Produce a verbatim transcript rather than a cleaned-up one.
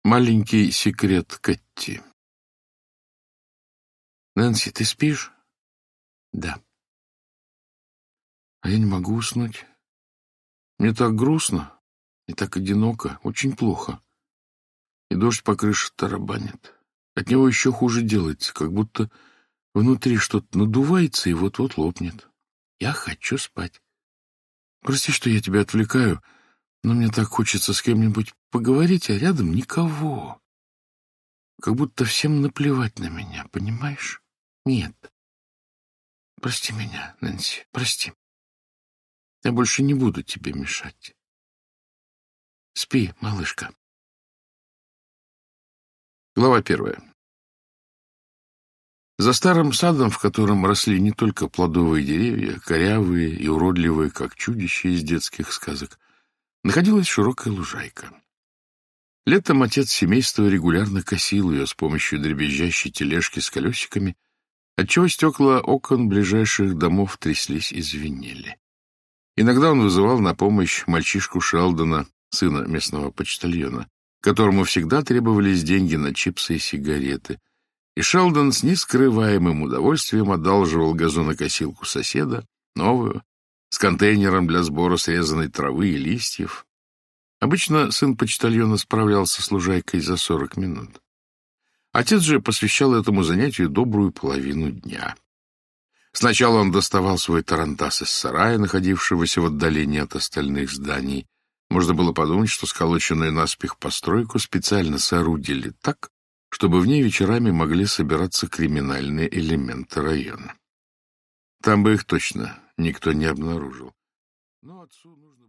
Маленький секрет Кэтти. Нэнси, ты спишь? Да. А я не могу уснуть. Мне так грустно и так одиноко, очень плохо. И дождь по крыше тарабанит. От него еще хуже делается, как будто внутри что-то надувается и вот-вот лопнет. Я хочу спать. Прости, что я тебя отвлекаю, но мне так хочется с кем-нибудь поговорить, а рядом никого. Как будто всем наплевать на меня, понимаешь? Нет. Прости меня, Нэнси, прости. Я больше не буду тебе мешать. Спи, малышка. Глава первая. За старым садом, в котором росли не только плодовые деревья, корявые и уродливые, как чудища из детских сказок, находилась широкая лужайка. Летом отец семейства регулярно косил ее с помощью дребезжащей тележки с колесиками, отчего стекла окон ближайших домов тряслись и звенели. Иногда он вызывал на помощь мальчишку Шелдона, сына местного почтальона, которому всегда требовались деньги на чипсы и сигареты, и Шелдон с нескрываемым удовольствием одалживал газонокосилку соседа, новую, с контейнером для сбора срезанной травы и листьев. Обычно сын почтальона справлялся с лужайкой за сорок минут. Отец же посвящал этому занятию добрую половину дня. Сначала он доставал свой тарантас из сарая, находившегося в отдалении от остальных зданий. Можно было подумать, что сколоченную наспех постройку специально соорудили так, чтобы в ней вечерами могли собираться криминальные элементы района. Там бы их точно никто не обнаружил. Но отцу нужно